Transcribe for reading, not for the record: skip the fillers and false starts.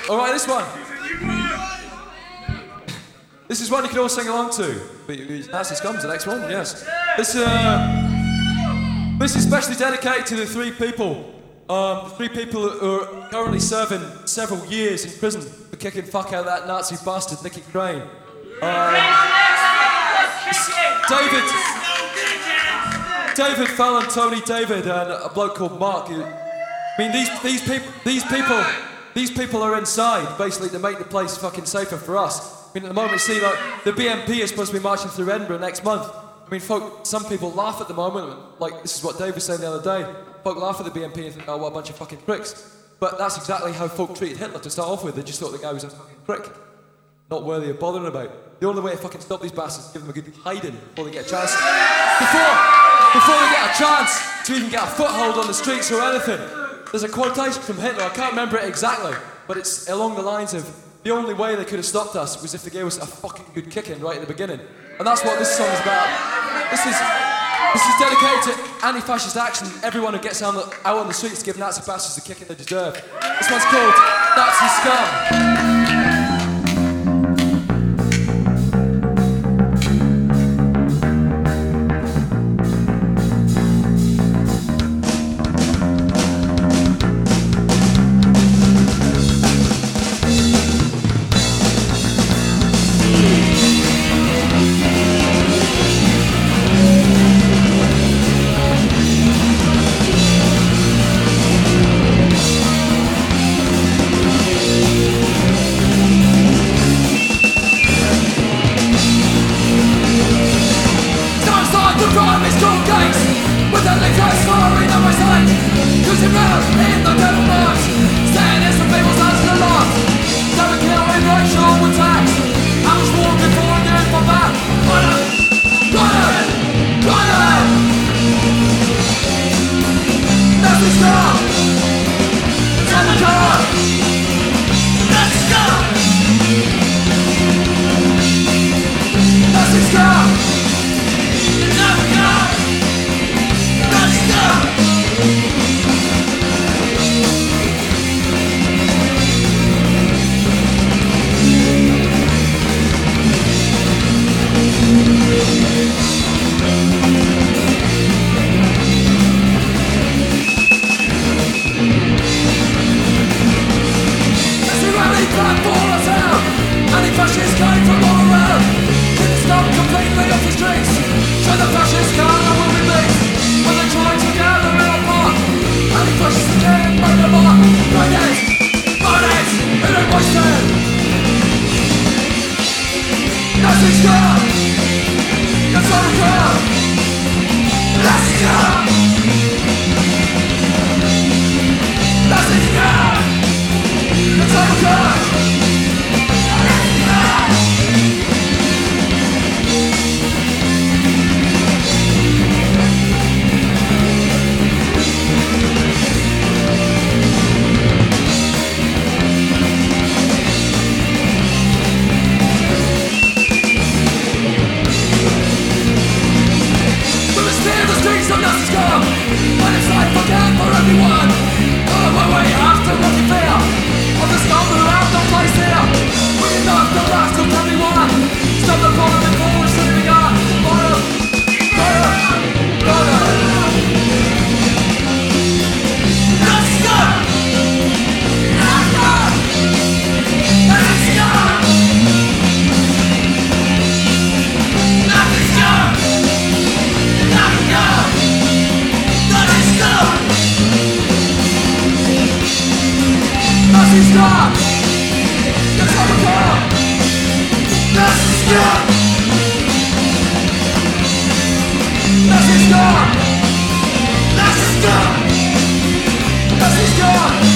All right, this one. This is one you can all sing along to. But Nazi Scum's the next one, yes. This is specially dedicated to the three people who are currently serving several years in prison for kicking fuck out of that Nazi bastard Nicky Crane. David Fallon, Tony David, and a bloke called Mark. I mean, these people are inside basically to make the place fucking safer for us. I mean, at the moment, see, like the BNP is supposed to be marching through Edinburgh next month. I mean, some people laugh at the moment. Like this is what Dave was saying the other day. Folk laugh at the BNP and think, oh, what a bunch of fucking pricks. But that's exactly how folk treated Hitler to start off with. They just thought the guy was a fucking prick, not worthy of bothering about. The only way to fucking stop these bastards is give them a good hiding before they get a chance. Before they get a chance to even get a foothold on the streets or anything. There's a quotation from Hitler, I can't remember it exactly, but it's along the lines of, the only way they could have stopped us was if they gave us a fucking good kicking right at the beginning. And that's what this song is about. This is dedicated to anti-fascist action, everyone who gets out on the streets to give Nazi bastards the kicking they deserve. This one's called Nazi Scum. This is gone!